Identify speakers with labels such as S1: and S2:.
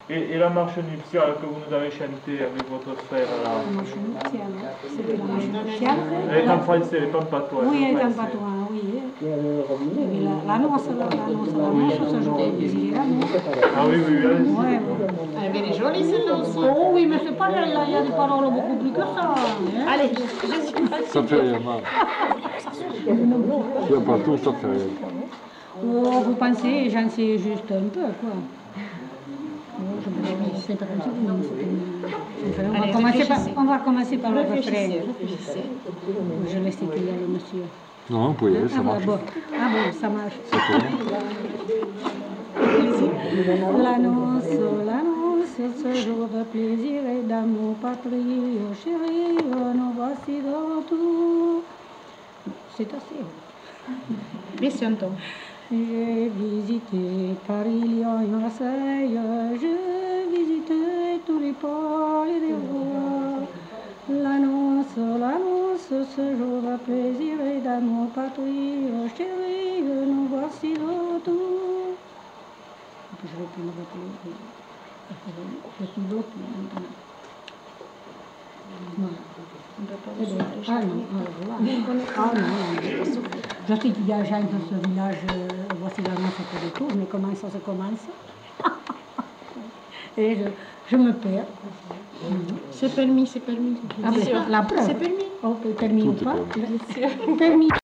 S1: Et la marche nuptiale que vous nous avez chantée avec votre frère là?
S2: La marche nuptiale, c'était la marche nuptiale.
S1: Elle est en français, elle n'est pas en patois.
S2: Oui, elle est en patois, oui. L'annonce, ce jour de plaisir, l'annonce.
S1: Ah oui, oui, oui.
S2: Ouais,
S3: Elle est jolie celle-là aussi.
S2: Oh oui, mais c'est pas là, il y a des paroles beaucoup plus que ça. Hein.
S3: Allez, je
S4: Ça fait rien mal. Si y a pas tout, ça fait rien.
S2: Oh, vous pensez, j'en sais juste un peu, quoi. C'est pas comme ça. On va commencer par le refrain. Je laisse qu'il y a le monsieur.
S4: Non, vous pouvez, ça marche.
S2: Ah bon, ça marche. L'annonce, ce jour de plaisir et d'amour patrie, oh chérie, nous voici de retour. C'est assez.
S3: Descends.
S2: J'ai visité Paris, Lyon et Marseille, j'ai visité tous les ports et les voies. L'annonce, ce jour de plaisir et d'amour patrie, oh chérie, nous voici de retour. Je vais plus me rappeler. Je suis l'autre maintenant. Ah non. Je sais qu'il y a gens de ce village, voici l'annonce pour les tours, mais comment ça se commence? Et je me perds.
S3: C'est permis, c'est permis.
S2: Ah, la preuve.
S3: C'est permis.
S2: Oh, permis ou pas?
S4: Tout est
S2: Permis.